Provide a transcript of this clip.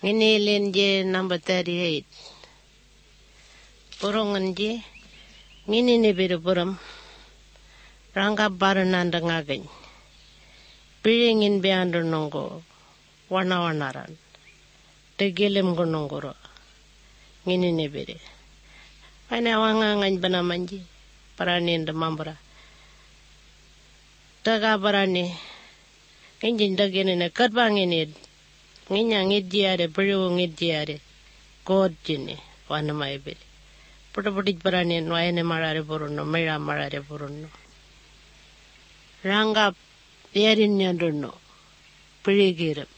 Ini lenje number 38. Purongan je, ngini ni biru puram, rangka barananda ngagany. Piringin biandu nonggo, warna-warnaran. Tegilim ko nonggoro, ngini ni biru. Paina wangangan banamanji, paranin damambara. Taga parani, injin dagini na katbangini, nginya ngidjiare, piru ngidjiare, god jini, wanamai biru. Puta-putit paranin, waene marare purunno, mera marare purunno. Rangga yerin nyanduno, pirigiram.